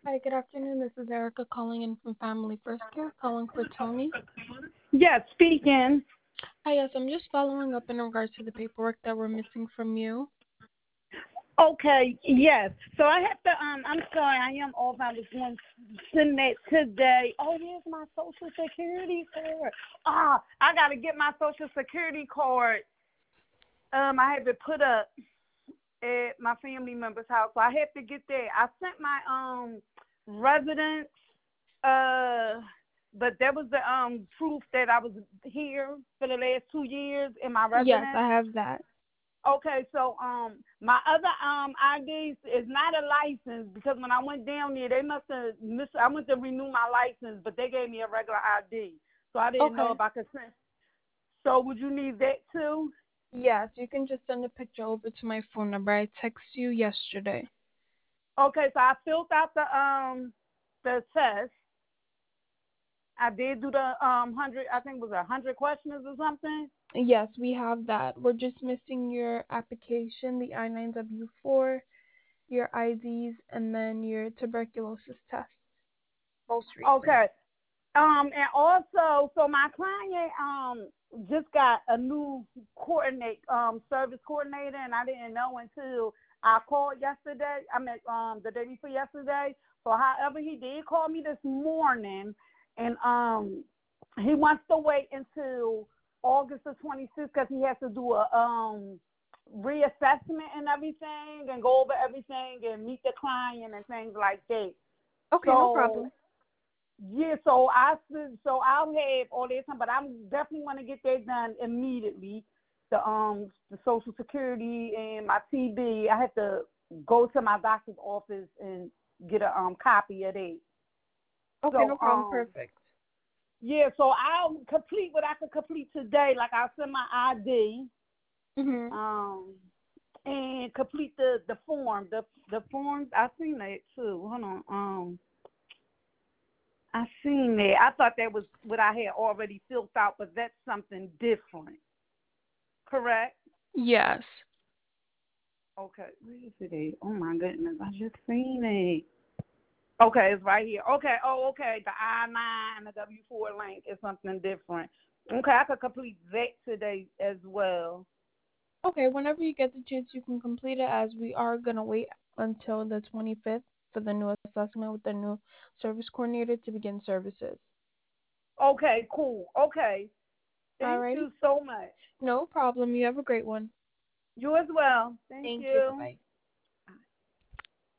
Hi, good afternoon. This is Erica calling in from Family First Care, calling for Tony. Yes, speaking. Hi, yes, I'm just following up in regards to the paperwork that we're missing from you. Okay, yes. So I have to. I'm sorry, I am off. I was going to send that today. Oh, here's my Social Security card. I got to get my Social Security card. I have it put up at my family member's house, so I have to get that. I sent my residence, but that was the proof that I was here for the last 2 years in my Yes, residence. I have that. Okay, so my other ID is not a license because when I went down there, they must have missed. I went to renew my license, but they gave me a regular ID, so I didn't know Okay. if I could send. So would you need that too? Yes, you can just send a picture over to my phone number. I texted you yesterday. Okay, so I filled out the test. I did do the 100. I think it was 100 questions or something. Yes, we have that. We're just missing your application, the I-9W4, your IDs, and then your tuberculosis test, most recent. Okay. And also, so my client just got a new service coordinator, and I didn't know until I called yesterday. I mean, the day before yesterday. So, however, he did call me this morning, and he wants to wait until August the 26th because he has to do a reassessment and everything, and go over everything and meet the client and things like that. Okay, no So. problem. Yeah, I'll have all this time, but I'm definitely want to get that done immediately. The Social Security and my TB. I have to go to my doctor's office and get a copy of that. Okay, no So problem. Perfect. yeah, so I'll complete what I can complete today. Like I'll send my ID Mhm. and complete the form. The forms I seen that too. Hold on. I seen that. I thought that was what I had already filled out, but that's something different. Correct? Yes. Okay. Where is it at? Oh my goodness. I just seen it. Okay, it's right here. Okay. Oh, okay. The I-9 and the W-4 link is something different. Okay, I could complete that today as well. Okay, whenever you get the chance, you can complete it as we are going to wait until the 25th for the new assessment with the new service coordinator to begin services. Okay, cool. Okay. Thank Alrighty? you so much. No problem. You have a great one. You as well. Thank Thank you. you. Bye-bye.